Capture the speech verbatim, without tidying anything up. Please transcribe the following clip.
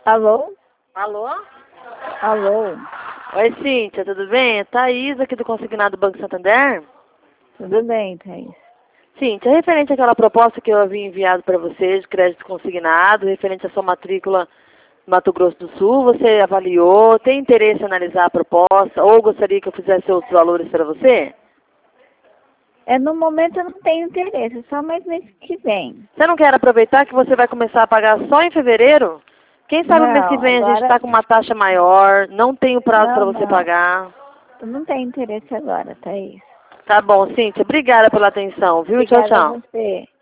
Alô? Alô? Alô? Oi, Cíntia, tudo bem? É Thaís aqui do Consignado Banco Santander. Tudo bem, Thaís? Cíntia, referente àquela proposta que eu havia enviado para você de crédito consignado, referente à sua matrícula no Mato Grosso do Sul, você avaliou, tem interesse em analisar a proposta ou gostaria que eu fizesse outros valores para você? É, no momento eu não tenho interesse, só mais mês que vem. Você não quer aproveitar que você vai começar a pagar só em fevereiro? Quem sabe no mês que Não, vem a gente agora... está com uma taxa maior, não tem o prazo para Não, você não. pagar. Eu não tenho interesse agora, Thaís. Tá bom, Cíntia. Obrigada pela atenção, viu? Tchau, Obrigada a tchau. você.